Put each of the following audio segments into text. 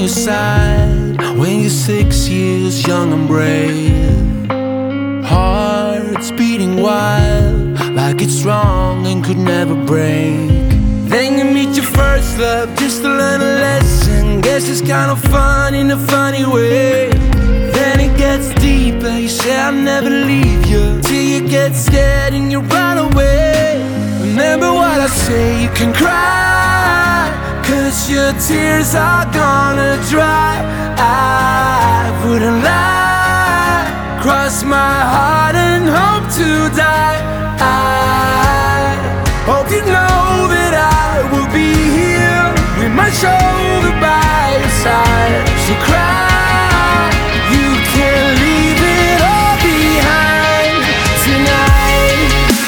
your side when you're 6 years young and brave. Hearts beating wild, like it's strong and could never break. Then you meet your first love just to learn a lesson. Guess it's kind of fun in a funny way. Then it gets deeper, you say I'll never leave you, till you get scared and you run away. Remember what I say, you can cry, 'cause your tears are gonna dry. I wouldn't lie, cross my heart and hope to die. I hope you know that I will be here with my shoulder by your side. So cry, you can leave it all behind tonight.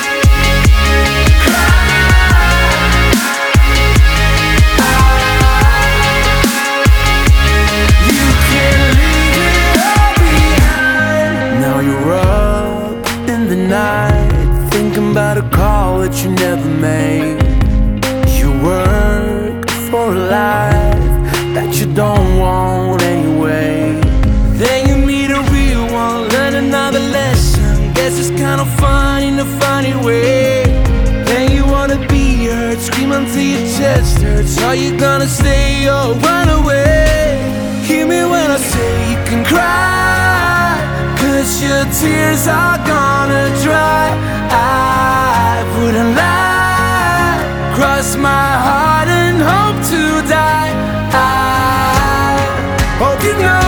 You can leave it all behind. Now you're up in the night, thinking about a call that you never made. You work for a life that you don't want anyway. Then you meet a real one, learn another lesson. Guess it's kind of fun in a funny way. Then you wanna be heard, scream until your chest hurts. Are you gonna stay or run away? Hear me when I say you can cry, 'cause your tears are gonna dry. I wouldn't lie, cross my heart and hope to die. I hope you know